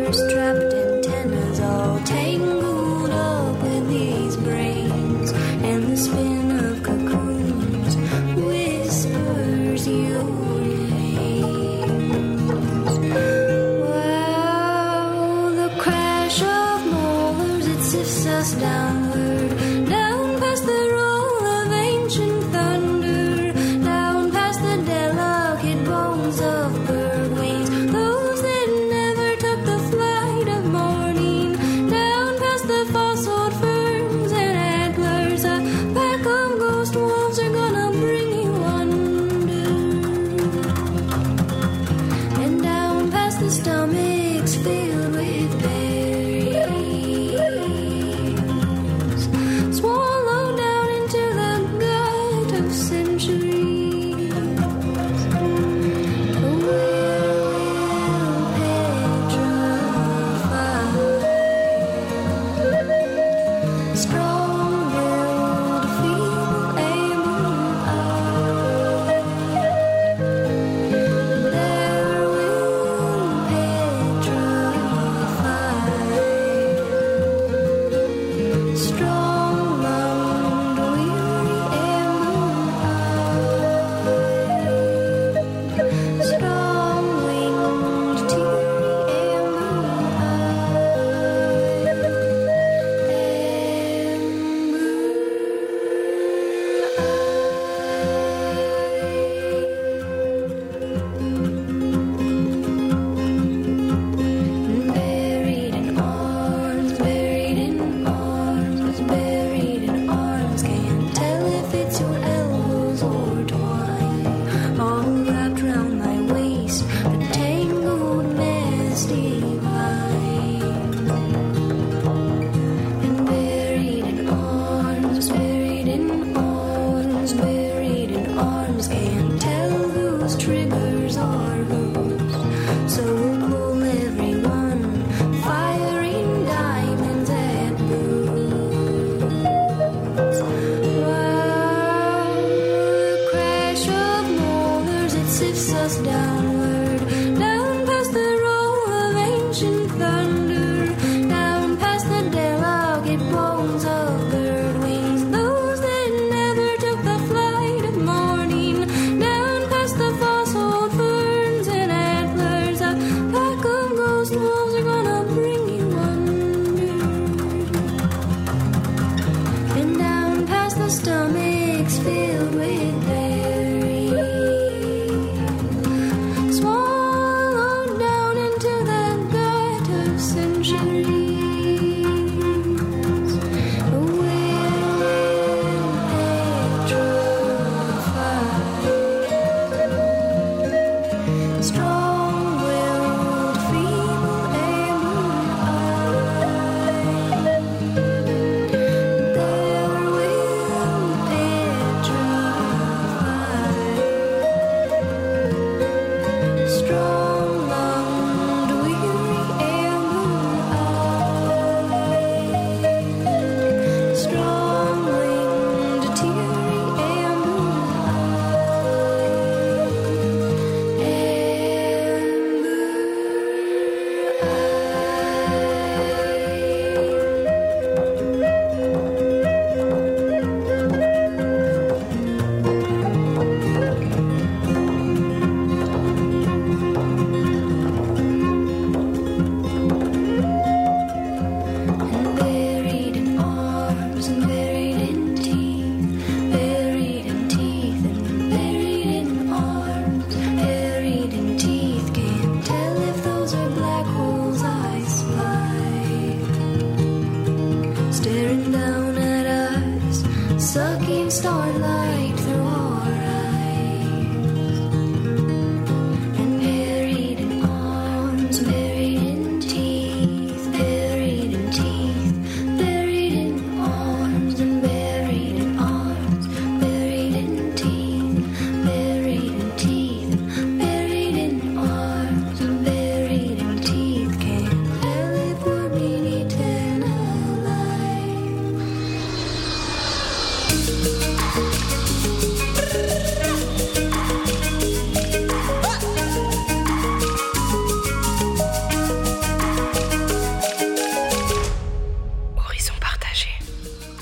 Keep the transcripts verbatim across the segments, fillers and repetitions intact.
Thank you.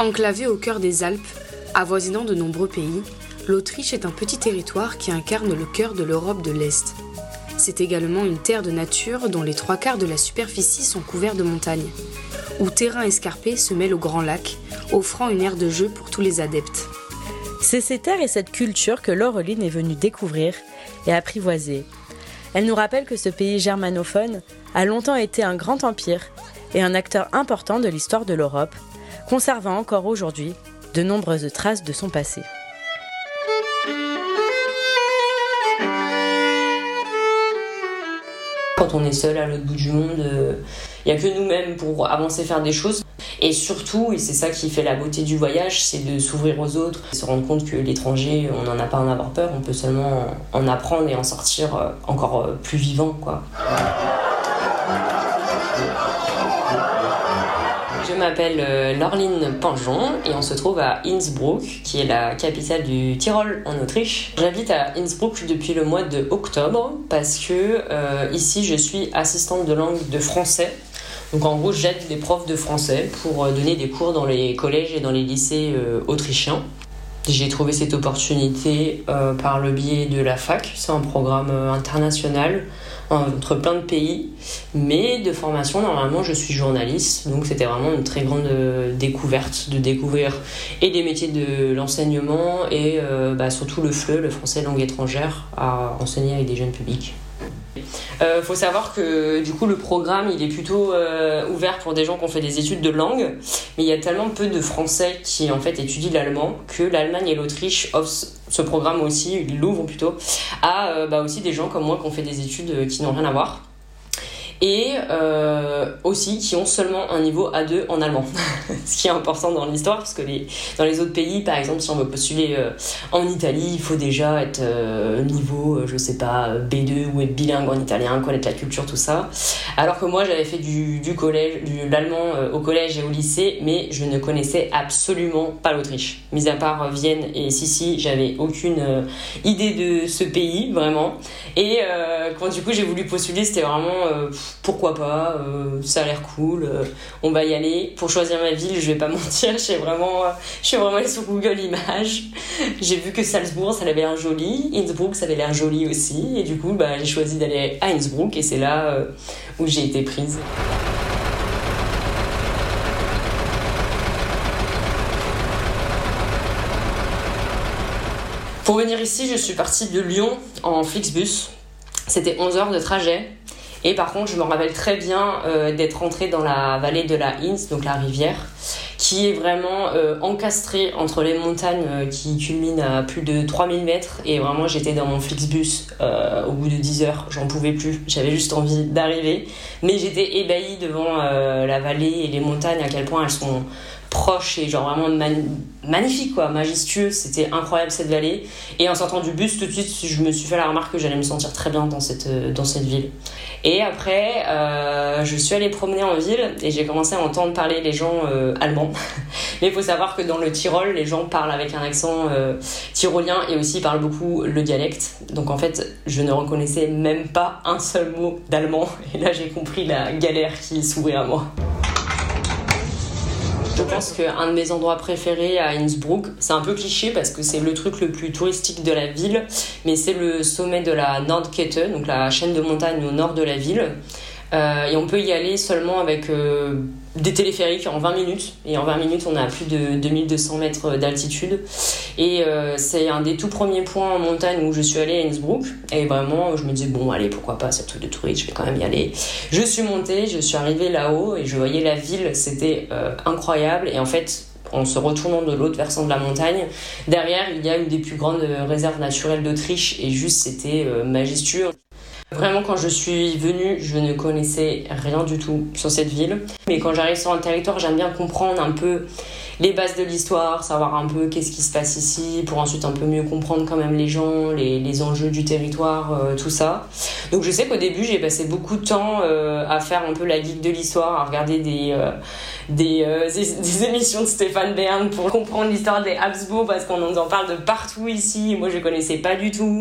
Enclavée au cœur des Alpes, avoisinant de nombreux pays, l'Autriche est un petit territoire qui incarne le cœur de l'Europe de l'Est. C'est également une terre de nature dont les trois quarts de la superficie sont couverts de montagnes, où terrain escarpé se mêle aux grands lacs, offrant une aire de jeu pour tous les adeptes. C'est ces terres et cette culture que Laureline est venue découvrir et apprivoiser. Elle nous rappelle que ce pays germanophone a longtemps été un grand empire et un acteur important de l'histoire de l'Europe, conservant encore aujourd'hui de nombreuses traces de son passé. Quand on est seul à l'autre bout du monde, il euh, n'y a que nous-mêmes pour avancer, faire des choses. Et surtout, et c'est ça qui fait la beauté du voyage, c'est de s'ouvrir aux autres, se rendre compte que l'étranger, on n'en a pas à en avoir peur, on peut seulement en apprendre et en sortir encore plus vivant, quoi. Je m'appelle Laureline Pinjon et on se trouve à Innsbruck, qui est la capitale du Tyrol en Autriche. J'habite à Innsbruck depuis le mois de octobre parce que euh, ici je suis assistante de langue de français. Donc en gros j'aide les profs de français pour donner des cours dans les collèges et dans les lycées euh, autrichiens. J'ai trouvé cette opportunité euh, par le biais de la fac. C'est un programme euh, international entre plein de pays, mais de formation, normalement, je suis journaliste, donc c'était vraiment une très grande euh, découverte de découvrir et des métiers de l'enseignement et euh, bah, surtout le F L E, le français langue étrangère, à enseigner avec des jeunes publics. Il euh, faut savoir que du coup le programme il est plutôt euh, ouvert pour des gens qui ont fait des études de langue, mais il y a tellement peu de Français qui en fait étudient l'allemand que l'Allemagne et l'Autriche offrent ce programme aussi, ils l'ouvrent plutôt, à euh, bah, aussi des gens comme moi qui ont fait des études qui n'ont rien à voir. Et euh, aussi qui ont seulement un niveau A deux en allemand. Ce qui est important dans l'histoire, parce que les, dans les autres pays, par exemple, si on veut postuler euh, en Italie, il faut déjà être euh, niveau, euh, je sais pas, B deux ou être bilingue en italien, connaître la culture, tout ça. Alors que moi, j'avais fait du, du collège, de l'allemand euh, au collège et au lycée, mais je ne connaissais absolument pas l'Autriche. Mis à part euh, Vienne et Sissi, j'avais aucune euh, idée de ce pays, vraiment. Et euh, quand du coup j'ai voulu postuler, c'était vraiment... Euh, pourquoi pas, euh, ça a l'air cool, euh, on va y aller. Pour choisir ma ville, je vais pas mentir, je suis vraiment, euh, je suis vraiment allée sur Google Images. J'ai vu que Salzbourg, ça avait l'air joli, Innsbruck, ça avait l'air joli aussi, et du coup, bah, j'ai choisi d'aller à Innsbruck, et c'est là euh, où j'ai été prise. Pour venir ici, je suis partie de Lyon en Flixbus. C'était onze heures de trajet. Et par contre, je me rappelle très bien euh, d'être rentrée dans la vallée de la Inns, donc la rivière, qui est vraiment euh, encastrée entre les montagnes euh, qui culminent à plus de trois mille mètres. Et vraiment, j'étais dans mon Flixbus euh, au bout de dix heures, j'en pouvais plus. J'avais juste envie d'arriver. Mais j'étais ébahie devant euh, la vallée et les montagnes, à quel point elles sont proches et genre vraiment man- magnifiques, quoi, majestueuses. C'était incroyable cette vallée. Et en sortant du bus, tout de suite, je me suis fait la remarque que j'allais me sentir très bien dans cette, euh, dans cette ville. Et après, euh, je suis allée promener en ville et j'ai commencé à entendre parler les gens euh, allemands. Mais il faut savoir que dans le Tyrol, les gens parlent avec un accent euh, tyrolien et aussi parlent beaucoup le dialecte. Donc en fait, je ne reconnaissais même pas un seul mot d'allemand. Et là, j'ai compris la galère qui s'ouvrait à moi. Je pense qu'un de mes endroits préférés à Innsbruck, c'est un peu cliché parce que c'est le truc le plus touristique de la ville, mais c'est le sommet de la Nordkette, donc la chaîne de montagnes au nord de la ville. Euh, et on peut y aller seulement avec euh, des téléphériques en vingt minutes. Et en vingt minutes, on a plus de deux mille deux cents mètres d'altitude. Et euh, c'est un des tout premiers points en montagne où je suis allée à Innsbruck. Et vraiment, je me disais, bon, allez, pourquoi pas, c'est un truc de touriste, je vais quand même y aller. Je suis montée, je suis arrivée là-haut et je voyais la ville, c'était euh, incroyable. Et en fait, en se retournant de l'autre versant de la montagne, derrière, il y a une des plus grandes réserves naturelles d'Autriche. Et juste, c'était euh, majestueux. Vraiment, quand je suis venue, je ne connaissais rien du tout sur cette ville. Mais quand j'arrive sur un territoire, j'aime bien comprendre un peu les bases de l'histoire, savoir un peu qu'est-ce qui se passe ici, pour ensuite un peu mieux comprendre quand même les gens, les, les enjeux du territoire, euh, tout ça. Donc je sais qu'au début, j'ai passé beaucoup de temps euh, à faire un peu la geek de l'histoire, à regarder des, euh, des, euh, des, des émissions de Stéphane Bern pour comprendre l'histoire des Habsbourg, parce qu'on en parle de partout ici, moi je ne connaissais pas du tout.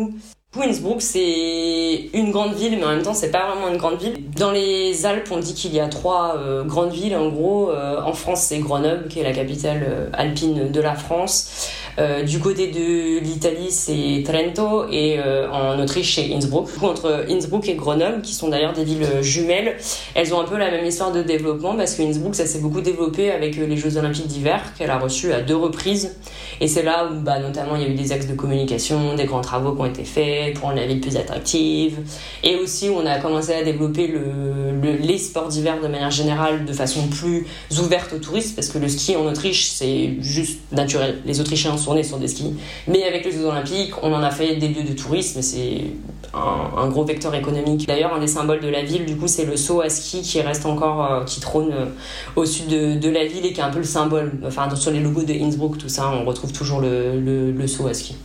Innsbruck, c'est une grande ville, mais en même temps, c'est pas vraiment une grande ville. Dans les Alpes, on dit qu'il y a trois euh, grandes villes. En gros, euh, en France, c'est Grenoble, qui est la capitale euh, alpine de la France. Euh, du côté de l'Italie, c'est Trento, et euh, en Autriche, c'est Innsbruck. Du coup, entre Innsbruck et Grenoble, qui sont d'ailleurs des villes jumelles, elles ont un peu la même histoire de développement, parce que Innsbruck, ça s'est beaucoup développé avec les Jeux Olympiques d'hiver, qu'elle a reçus à deux reprises. Et c'est là où, bah, notamment, il y a eu des axes de communication, des grands travaux qui ont été faits pour rendre la ville plus attractive. Et aussi, on a commencé à développer le, le, les sports d'hiver de manière générale de façon plus ouverte aux touristes, parce que le ski en Autriche, c'est juste naturel. Les Autrichiens sont nés sur des skis. Mais avec les Jeux Olympiques, on en a fait des lieux de tourisme, et c'est un, un gros vecteur économique. D'ailleurs, un des symboles de la ville, du coup, c'est le saut à ski qui reste encore, euh, qui trône euh, au sud de, de la ville et qui est un peu le symbole. Enfin, sur les logos de Innsbruck, tout ça, on retrouve toujours le, le, le saut à ski.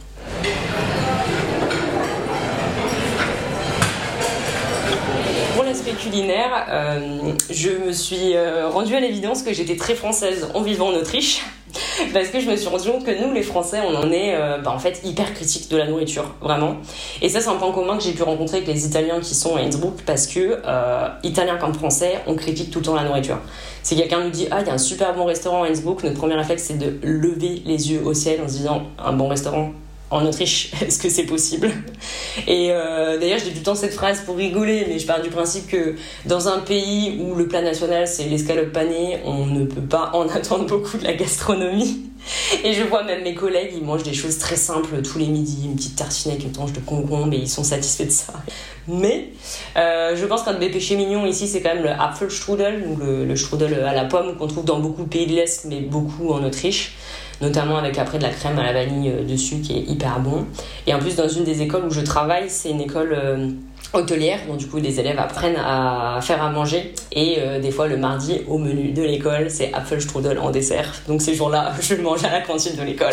Pour l'aspect culinaire, euh, je me suis euh, rendue à l'évidence que j'étais très française en vivant en Autriche. Parce que je me suis rendu compte que nous, les Français, on en est euh, bah, en fait hyper critiques de la nourriture, vraiment. Et ça, c'est un point commun que j'ai pu rencontrer avec les Italiens qui sont à Innsbruck, parce que, euh, Italiens comme Français, on critique tout le temps la nourriture. Si quelqu'un nous dit « Ah, il y a un super bon restaurant à Innsbruck », notre premier réflexe, c'est de lever les yeux au ciel en se disant « Un bon restaurant en Autriche, est-ce que c'est possible ?» Et euh, d'ailleurs, je dis tout le temps cette phrase pour rigoler, mais je pars du principe que dans un pays où le plat national, c'est l'escalope panée, on ne peut pas en attendre beaucoup de la gastronomie. Et je vois même mes collègues, ils mangent des choses très simples tous les midis, une petite tartine avec une tranche de concombre, et ils sont satisfaits de ça. Mais euh, je pense qu'un de mes péchés mignons ici, c'est quand même le Apfelstrudel, donc le, le strudel à la pomme qu'on trouve dans beaucoup de pays de l'Est, mais beaucoup en Autriche, notamment avec après de la crème à la vanille dessus qui est hyper bon. Et en plus, dans une des écoles où je travaille, c'est une école euh, hôtelière, donc du coup les élèves apprennent à faire à manger, et euh, des fois le mardi au menu de l'école c'est Apfelstrudel en dessert, donc ces jours-là je mange à la cantine de l'école.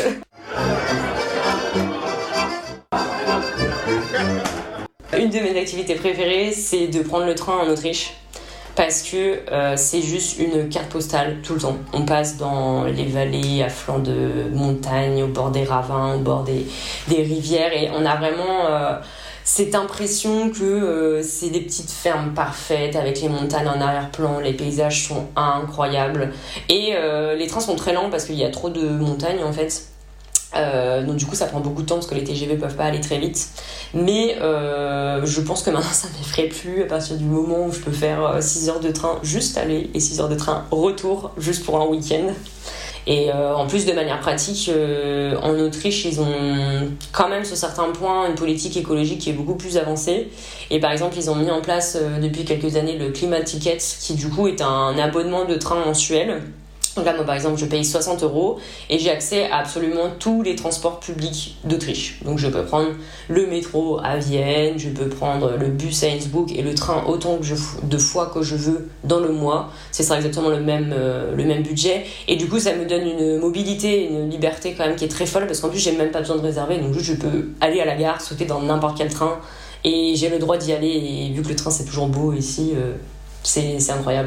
Une de mes activités préférées, c'est de prendre le train en Autriche, parce que euh, c'est juste une carte postale tout le temps. On passe dans les vallées à flanc de montagne, au bord des ravins, au bord des, des rivières, et on a vraiment euh, cette impression que euh, c'est des petites fermes parfaites avec les montagnes en arrière-plan, les paysages sont incroyables, et euh, les trains sont très lents parce qu'il y a trop de montagnes en fait. Euh, donc du coup ça prend beaucoup de temps parce que les T G V peuvent pas aller très vite, mais euh, je pense que maintenant ça m'effraie plus à partir du moment où je peux faire six heures de train juste aller et six heures de train retour juste pour un week-end. Et euh, en plus, de manière pratique, euh, en Autriche, ils ont quand même sur certains points une politique écologique qui est beaucoup plus avancée. Et par exemple, ils ont mis en place euh, depuis quelques années le Klimaticket, qui du coup est un abonnement de train mensuel. Donc là, moi, par exemple, je paye soixante euros et j'ai accès à absolument tous les transports publics d'Autriche. Donc, je peux prendre le métro à Vienne, je peux prendre le bus à Innsbruck et le train autant que je, de fois que je veux dans le mois. Ce sera exactement le même, euh, le même budget. Et du coup, ça me donne une mobilité, une liberté quand même qui est très folle, parce qu'en plus, j'ai même pas besoin de réserver. Donc, juste, je peux aller à la gare, sauter dans n'importe quel train et j'ai le droit d'y aller. Et vu que le train, c'est toujours beau ici, euh, c'est, c'est incroyable.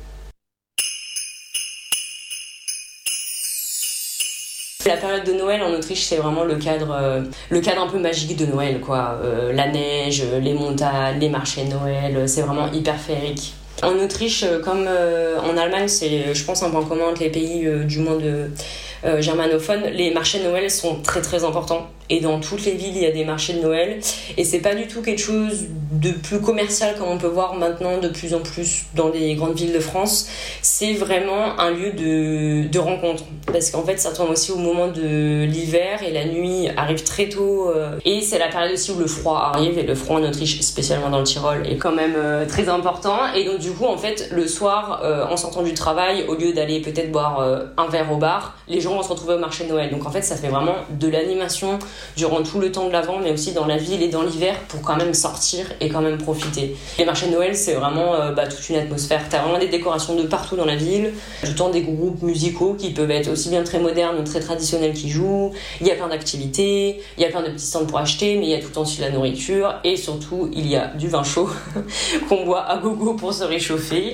La période de Noël en Autriche, c'est vraiment le cadre, euh, le cadre un peu magique de Noël, quoi. Euh, la neige, les montagnes, les marchés de Noël, c'est vraiment hyper féerique. En Autriche, comme euh, en Allemagne, c'est, je pense, un point commun entre les pays euh, du monde euh, germanophone, les marchés de Noël sont très très importants. Et dans toutes les villes, il y a des marchés de Noël. Et c'est pas du tout quelque chose de plus commercial comme on peut voir maintenant de plus en plus dans les grandes villes de France. C'est vraiment un lieu de, de rencontre. Parce qu'en fait, ça tombe aussi au moment de l'hiver et la nuit arrive très tôt. Et c'est la période aussi où le froid arrive. Et le froid en Autriche, spécialement dans le Tyrol, est quand même euh, très important. Et donc du coup, en fait, le soir, euh, en sortant du travail, au lieu d'aller peut-être boire euh, un verre au bar, les gens vont se retrouver au marché de Noël. Donc en fait, ça fait vraiment de l'animation durant tout le temps de l'Avent, mais aussi dans la ville et dans l'hiver, pour quand même sortir et quand même profiter. Les marchés de Noël, c'est vraiment euh, bah, toute une atmosphère. T'as vraiment des décorations de partout dans la ville, tout le temps des groupes musicaux qui peuvent être aussi bien très modernes ou très traditionnels qui jouent. Il y a plein d'activités, il y a plein de petits stands pour acheter, mais il y a tout le temps aussi de la nourriture, et surtout, il y a du vin chaud qu'on boit à gogo pour se réchauffer.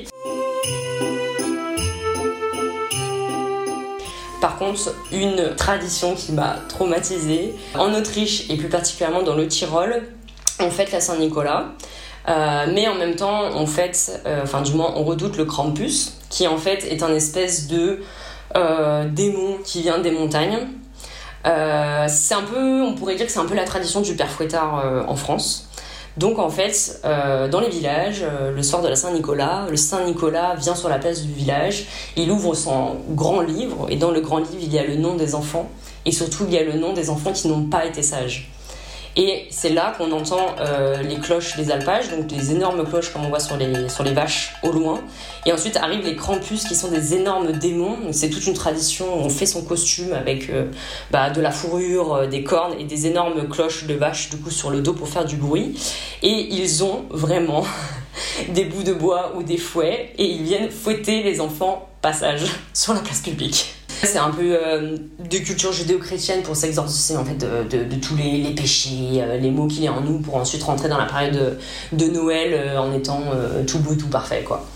Par contre, une tradition qui m'a traumatisée, en Autriche et plus particulièrement dans le Tyrol, on fête la Saint-Nicolas. Euh, mais en même temps, on fête, euh, enfin du moins, on redoute le Krampus, qui en fait est un espèce de euh, démon qui vient des montagnes. Euh, c'est un peu, on pourrait dire que c'est un peu la tradition du père Fouettard euh, en France. Donc en fait, euh, dans les villages, euh, le soir de la Saint-Nicolas, le Saint-Nicolas vient sur la place du village, il ouvre son grand livre, et dans le grand livre, il y a le nom des enfants, et surtout il y a le nom des enfants qui n'ont pas été sages. Et c'est là qu'on entend euh, les cloches des alpages, donc des énormes cloches comme on voit sur les, sur les vaches au loin. Et ensuite arrivent les Krampus qui sont des énormes démons. Donc c'est toute une tradition, on fait son costume avec euh, bah, de la fourrure, euh, des cornes et des énormes cloches de vaches du coup sur le dos pour faire du bruit. Et ils ont vraiment des bouts de bois ou des fouets et ils viennent fouetter les enfants passage sur la place publique. C'est un peu euh, de culture judéo-chrétienne pour s'exorciser en fait de, de, de tous les, les péchés, euh, les maux qu'il y a en nous pour ensuite rentrer dans la période de, de Noël euh, en étant euh, tout beau, tout parfait quoi.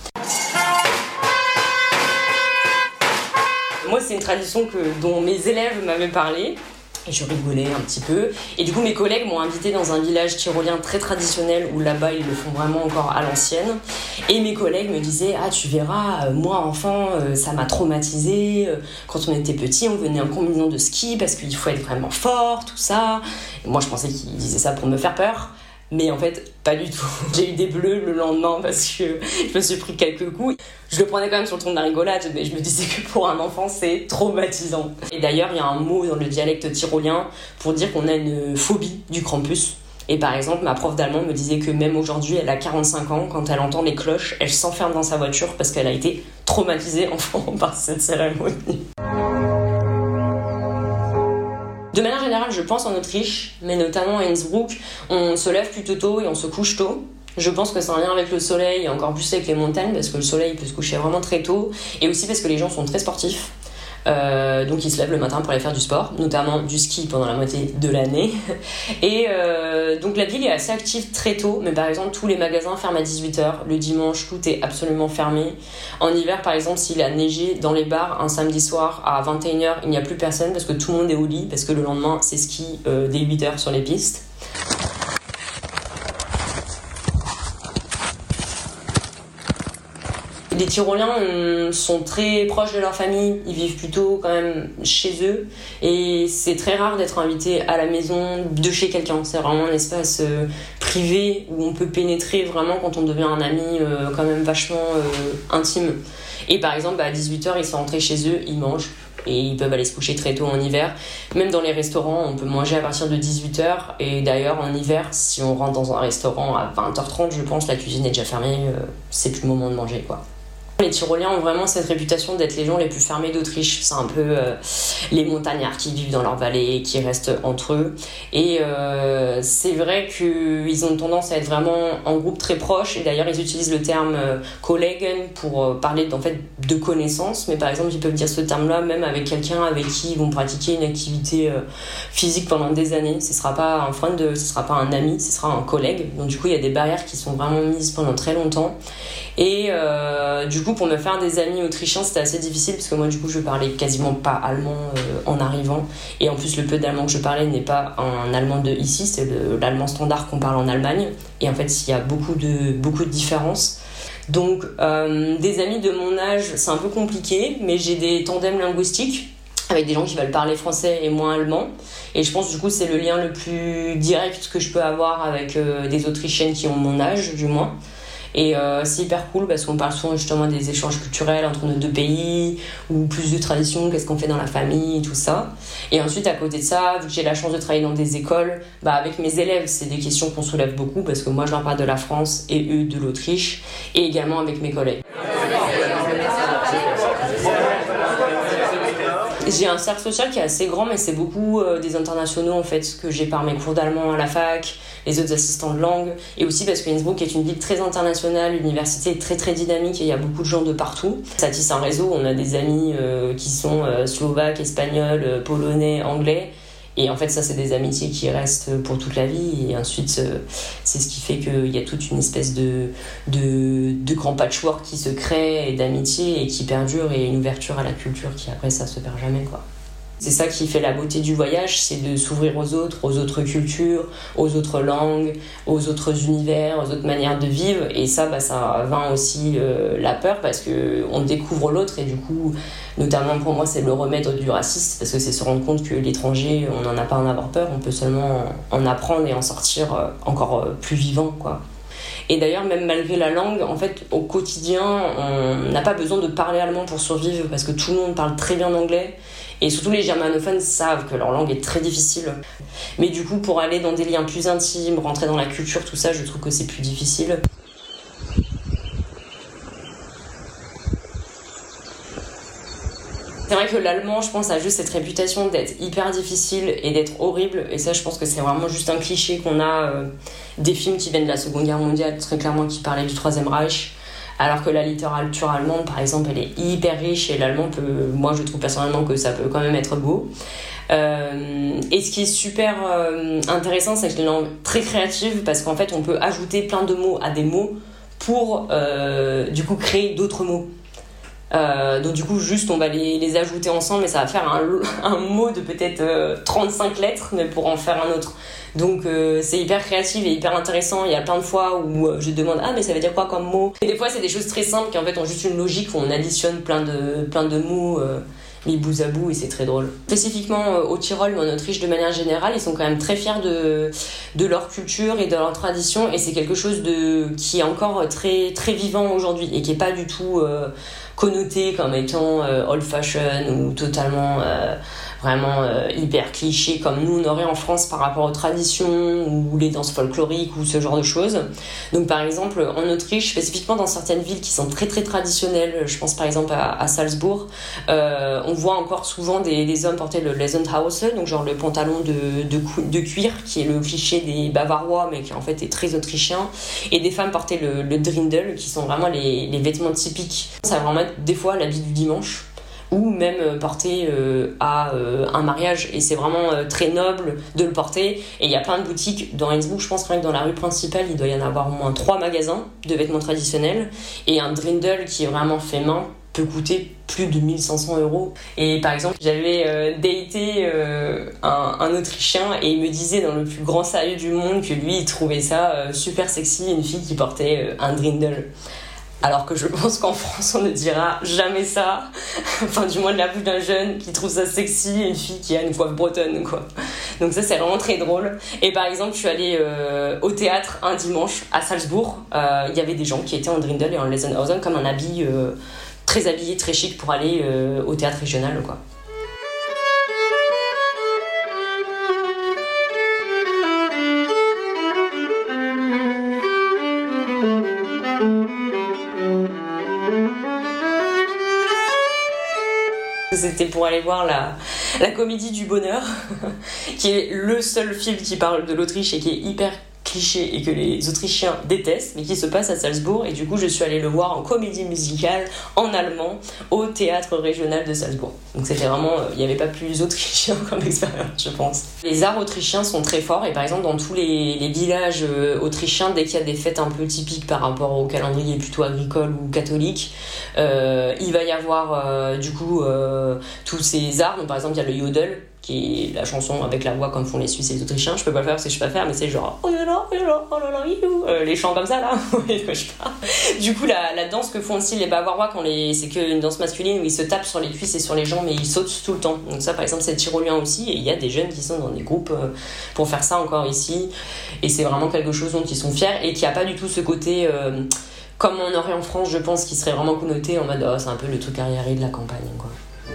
Moi c'est une tradition que, dont mes élèves m'avaient parlé. Et je rigolais un petit peu. Et du coup, mes collègues m'ont invité dans un village tyrolien très traditionnel où là-bas, ils le font vraiment encore à l'ancienne. Et mes collègues me disaient « Ah, tu verras, euh, moi, enfant, euh, ça m'a traumatisé. Euh, quand on était petit, on venait en combinaison de ski parce qu'il faut être vraiment fort, tout ça. » Et moi, je pensais qu'ils disaient ça pour me faire peur. Mais en fait, pas du tout. J'ai eu des bleus le lendemain parce que je me suis pris quelques coups. Je le prenais quand même sur le ton de la rigolade, mais je me disais que pour un enfant, c'est traumatisant. Et d'ailleurs, il y a un mot dans le dialecte tyrolien pour dire qu'on a une phobie du Krampus. Et par exemple, ma prof d'allemand me disait que même aujourd'hui, elle a quarante-cinq ans, quand elle entend les cloches, elle s'enferme dans sa voiture parce qu'elle a été traumatisée enfant par cette cérémonie. De manière générale, je pense en Autriche, mais notamment à Innsbruck, on se lève plutôt tôt et on se couche tôt. Je pense que c'est un lien avec le soleil et encore plus avec les montagnes parce que le soleil peut se coucher vraiment très tôt et aussi parce que les gens sont très sportifs. Euh, donc ils se lèvent le matin pour aller faire du sport, notamment du ski pendant la moitié de l'année. Et euh, donc la ville est assez active très tôt, mais par exemple tous les magasins ferment à dix-huit heures. Le dimanche, tout est absolument fermé. En hiver, par exemple, s'il a neigé dans les bars un samedi soir à vingt et une heures, il n'y a plus personne parce que tout le monde est au lit, parce que le lendemain c'est ski euh, dès huit heures sur les pistes. Les Tyroliens euh, sont très proches de leur famille, ils vivent plutôt quand même chez eux et c'est très rare d'être invité à la maison de chez quelqu'un. C'est vraiment un espace euh, privé où on peut pénétrer vraiment quand on devient un ami euh, quand même vachement euh, intime. Et par exemple, bah, à dix-huit heures, ils sont rentrés chez eux, ils mangent et ils peuvent aller se coucher très tôt en hiver. Même dans les restaurants, on peut manger à partir de dix-huit heures et d'ailleurs en hiver, si on rentre dans un restaurant à vingt heures trente, je pense, la cuisine est déjà fermée, euh, c'est plus le moment de manger quoi. Les Tyroliens ont vraiment cette réputation d'être les gens les plus fermés d'Autriche. C'est un peu euh, les montagnards qui vivent dans leur vallée, qui restent entre eux. Et euh, c'est vrai qu'ils ont tendance à être vraiment en groupe très proche. Et d'ailleurs, ils utilisent le terme euh, Kollegen pour euh, parler en fait, de connaissances. Mais par exemple, ils peuvent dire ce terme-là même avec quelqu'un avec qui ils vont pratiquer une activité euh, physique pendant des années. Ce ne sera pas un friend, ce ne sera pas un ami, ce sera un collègue. Donc du coup, il y a des barrières qui sont vraiment mises pendant très longtemps. Et euh, du coup, pour me faire des amis autrichiens, c'était assez difficile parce que moi, du coup, je parlais quasiment pas allemand euh, en arrivant. Et en plus, le peu d'allemand que je parlais n'est pas un allemand de ici, c'est le, l'allemand standard qu'on parle en Allemagne. Et en fait, il y a beaucoup de, beaucoup de différences. Donc, euh, des amis de mon âge, c'est un peu compliqué, mais j'ai des tandems linguistiques avec des gens qui veulent parler français et moins allemand. Et je pense, du coup, c'est le lien le plus direct que je peux avoir avec euh, des Autrichiennes qui ont mon âge, du moins. Et euh, c'est hyper cool parce qu'on parle souvent justement des échanges culturels entre nos deux pays ou plus de traditions, qu'est-ce qu'on fait dans la famille et tout ça. Et ensuite à côté de ça, vu que j'ai la chance de travailler dans des écoles, bah avec mes élèves c'est des questions qu'on soulève beaucoup parce que moi je leur parle de la France et eux de l'Autriche et également avec mes collègues. J'ai un cercle social qui est assez grand mais c'est beaucoup euh, des internationaux en fait que j'ai par mes cours d'allemand à la fac, les autres assistants de langue et aussi parce que Innsbruck est une ville très internationale, l'université est très très dynamique et il y a beaucoup de gens de partout. Ça tisse un réseau, on a des amis euh, qui sont euh, slovaques, espagnols, euh, polonais, anglais et en fait ça c'est des amitiés qui restent pour toute la vie et ensuite euh, c'est ce qui fait qu'il y a toute une espèce de, de, de grand patchwork qui se crée et d'amitié et qui perdure et une ouverture à la culture qui après ça se perd jamais quoi. C'est ça qui fait la beauté du voyage, c'est de s'ouvrir aux autres, aux autres cultures, aux autres langues, aux autres univers, aux autres manières de vivre. Et ça, bah, ça vainc aussi euh, la peur parce qu'on découvre l'autre et du coup, notamment pour moi, c'est le remède du racisme parce que c'est se rendre compte que l'étranger, on n'en a pas à en avoir peur, on peut seulement en apprendre et en sortir euh, encore euh, plus vivant, quoi. Et d'ailleurs, même malgré la langue, en fait, au quotidien, on n'a pas besoin de parler allemand pour survivre parce que tout le monde parle très bien anglais. Et surtout, les germanophones savent que leur langue est très difficile. Mais du coup, pour aller dans des liens plus intimes, rentrer dans la culture, tout ça, je trouve que c'est plus difficile. C'est vrai que l'allemand, je pense, a juste cette réputation d'être hyper difficile et d'être horrible. Et ça, je pense que c'est vraiment juste un cliché qu'on a euh, des films qui viennent de la Seconde Guerre mondiale, très clairement, qui parlaient du Troisième Reich. Alors que la littérature allemande, par exemple, elle est hyper riche et l'allemand peut... Moi, je trouve personnellement que ça peut quand même être beau. Euh, et ce qui est super euh, intéressant, c'est que c'est une langue très créative parce qu'en fait, on peut ajouter plein de mots à des mots pour, euh, du coup, créer d'autres mots. Euh, donc du coup juste on va les, les ajouter ensemble et ça va faire un, un mot de peut-être euh, trente-cinq lettres mais pour en faire un autre, donc euh, c'est hyper créatif et hyper intéressant. Il y a plein de fois où euh, je demande ah mais ça veut dire quoi comme mot, et des fois c'est des choses très simples qui en fait ont juste une logique où on additionne plein de, plein de mots euh, mis bout à bout et c'est très drôle. Spécifiquement euh, au Tyrol ou en Autriche de manière générale, ils sont quand même très fiers de, de leur culture et de leur tradition et c'est quelque chose de, qui est encore très, très vivant aujourd'hui et qui est pas du tout euh, connoté comme étant euh, old fashion ou totalement euh, vraiment euh, hyper cliché comme nous on aurait en France par rapport aux traditions ou les danses folkloriques ou ce genre de choses. Donc par exemple en Autriche, spécifiquement dans certaines villes qui sont très très traditionnelles, je pense par exemple à, à Salzbourg, euh, on voit encore souvent des, des hommes porter le Lesenhause, donc genre le pantalon de, de, de cuir qui est le cliché des Bavarois mais qui en fait est très autrichien, et des femmes porter le, le Dirndl qui sont vraiment les, les vêtements typiques. Ça va vraiment être des fois l'habit du dimanche ou même porter euh, à euh, un mariage, et c'est vraiment euh, très noble de le porter. Et il y a plein de boutiques dans Innsbruck, je pense quand même que dans la rue principale il doit y en avoir au moins trois magasins de vêtements traditionnels, et un Dirndl qui est vraiment fait main peut coûter plus de mille cinq cents euros. Et par exemple j'avais euh, daté euh, un, un Autrichien et il me disait dans le plus grand sérieux du monde que lui il trouvait ça euh, super sexy, une fille qui portait euh, un Dirndl. Alors que je pense qu'en France, on ne dira jamais ça. Enfin, du moins de la bouche d'un jeune qui trouve ça sexy, une fille qui a une coiffe bretonne, quoi. Donc ça, c'est vraiment très drôle. Et par exemple, je suis allée euh, au théâtre un dimanche à Salzbourg. Il euh, y avait des gens qui étaient en Dirndl et en Lesenhausen comme un habit euh, très habillé, très chic pour aller euh, au théâtre régional, quoi. C'était pour aller voir la, la Comédie du Bonheur, qui est le seul film qui parle de l'Autriche et qui est hyper cliché et que les Autrichiens détestent, mais qui se passe à Salzbourg. Et du coup, je suis allée le voir en comédie musicale en allemand au théâtre régional de Salzbourg. Donc c'était vraiment, il n'y avait pas plus autrichien comme expérience, je pense. Les arts autrichiens sont très forts et par exemple dans tous les, les villages euh, autrichiens, dès qu'il y a des fêtes un peu typiques par rapport au calendrier plutôt agricole ou catholique, euh, il va y avoir euh, du coup euh, tous ces arts. Donc par exemple il y a le Yodel, qui est la chanson avec la voix comme font les Suisses et les Autrichiens. Je peux pas le faire parce que je sais pas faire, mais c'est genre oh là là, oh là là, oh là là, euh, les chants comme ça là. Du coup la, la danse que font aussi les Bavarois quand les, c'est qu'une danse masculine où ils se tapent sur les cuisses et sur les jambes mais ils sautent tout le temps. Donc ça par exemple c'est tyrolien aussi, et il y a des jeunes qui sont dans des groupes euh, pour faire ça encore ici, et c'est vraiment quelque chose dont ils sont fiers et qui a pas du tout ce côté euh, comme on aurait en France, je pense, qui serait vraiment connoté en mode oh, c'est un peu le truc arriéré de la campagne, quoi.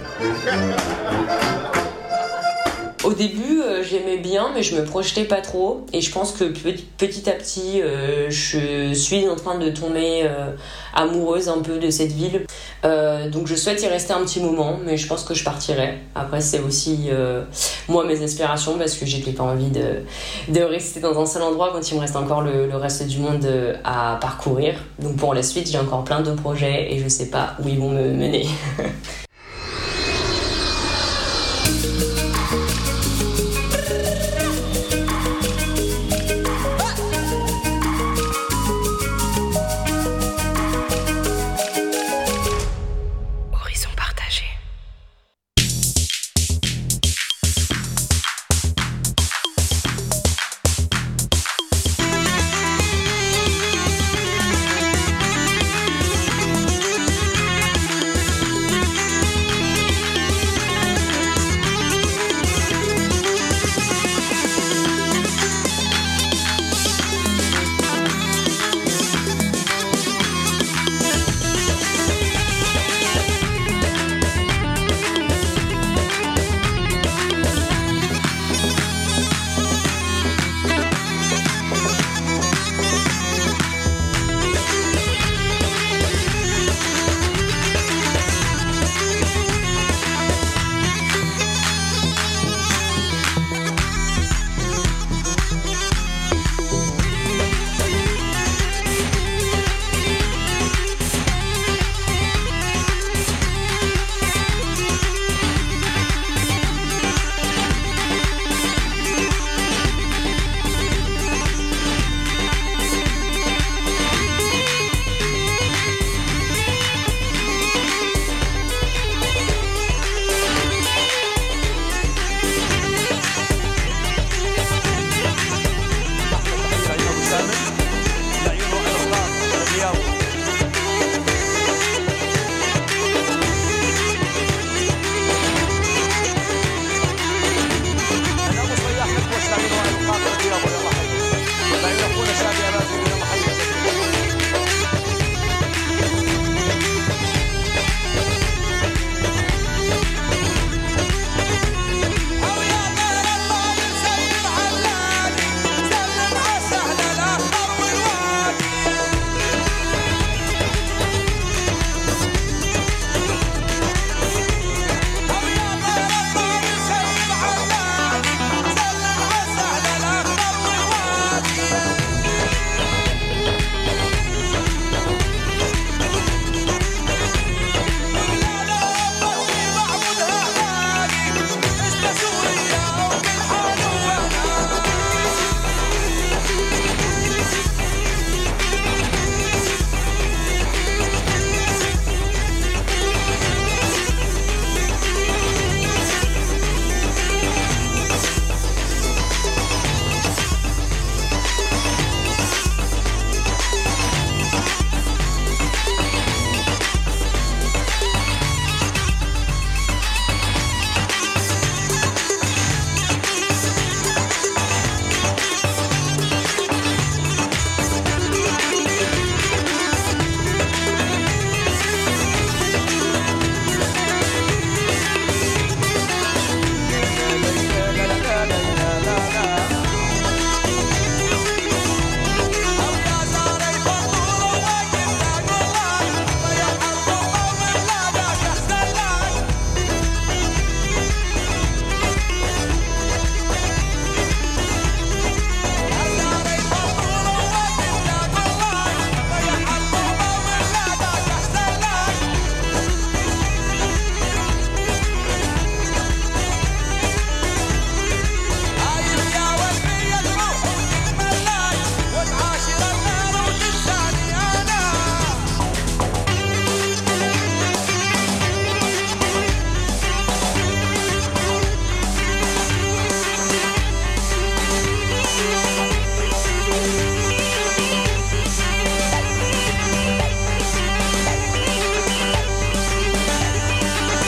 Au début, euh, j'aimais bien, mais je me projetais pas trop. Et je pense que petit à petit, euh, je suis en train de tomber euh, amoureuse un peu de cette ville. Euh, donc je souhaite y rester un petit moment, mais je pense que je partirai. Après, c'est aussi, euh, moi, mes aspirations, parce que j'ai pas envie de, de rester dans un seul endroit quand il me reste encore le, le reste du monde à parcourir. Donc pour la suite, j'ai encore plein de projets et je sais pas où ils vont me mener.